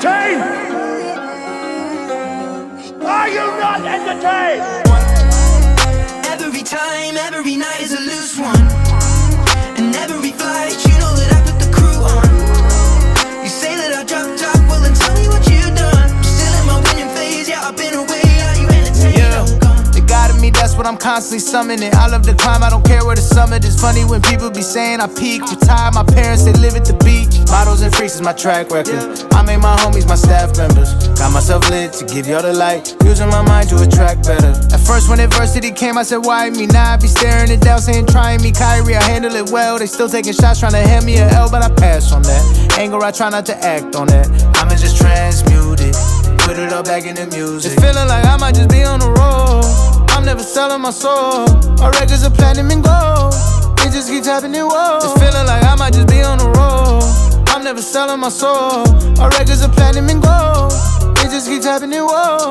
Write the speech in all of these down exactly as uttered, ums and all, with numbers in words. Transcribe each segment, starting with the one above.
entertained? Are you not entertained? Every time, every night is a loose one. And every flight, you know that I put the crew on. You say that I dropped off, well then tell me what you done. I'm still in my winning phase, yeah, I've been away. Are you entertained? Yeah, the God in me, that's what I'm constantly summoning. I love the climb, I don't care where the summit is. Funny when people be saying I peak, retired, my parents, they live at the beach. Models and freaks is my track record. I made my homies my staff members. Got myself lit to give y'all the light, using my mind to attract better. At first when adversity came, I said why me? Now I be staring it down, saying try me. Kyrie, I handle it well. They still taking shots, trying to hand me a L, but I pass on that. Anger, I try not to act on that. I'ma just transmute it, put it all back in the music. It's feeling like I might just be on the road. I'm never selling my soul. My records are platinum and gold. It just keeps happening, whoa. It's feeling like I might just be on the road. I'm never selling my soul. My records are platinum and gold. It just keeps happening, whoa.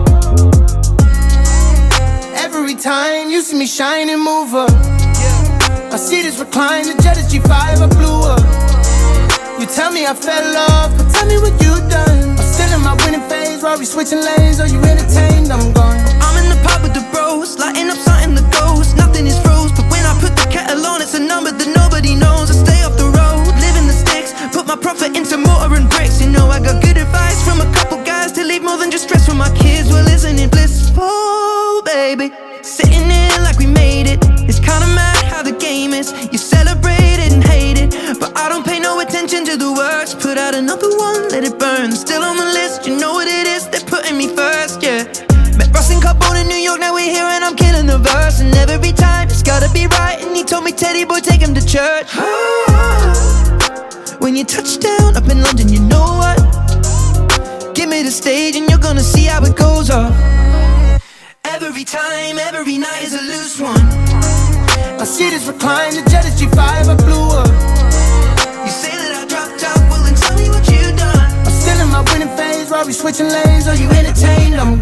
Every time you see me shine and move up, I see this recline, the jet is G five, I blew up. You tell me I fell off, but tell me what you done. I'm still in my winning phase, Rory switching lanes. Are you entertained? I'm gone. I'm in the pub with the bros, lighting up something that goes. Nothing is froze, but when I put the kettle on, it's a number that nobody knows. I stay off the road, live in the sticks, put my profit into mortar and bricks. You know I got good advice from a couple guys to leave more than just stress for my kids. Well, isn't it blissful, baby? Sitting in like we made it. It's kinda mad how the game is. You celebrate it and hate it, but I don't pay no attention to the words. Put out another one, let it burn. Still on the list, you know what it is. They're putting me first, yeah. Met Russ and Carbone in New York, now we're here and I'm killing the verse. And every time it's gotta be right. And he told me, Teddy boy, take him to church. When you touch down up in London, you know what? Give me the stage and you're gonna see how it goes off. Every time, every night is a loose one. I see this recline, the jet is G five, I blew up. You say that I dropped out, well then tell me what you done. I'm still in my winning phase, Rory switching lanes. Are you entertained? I'm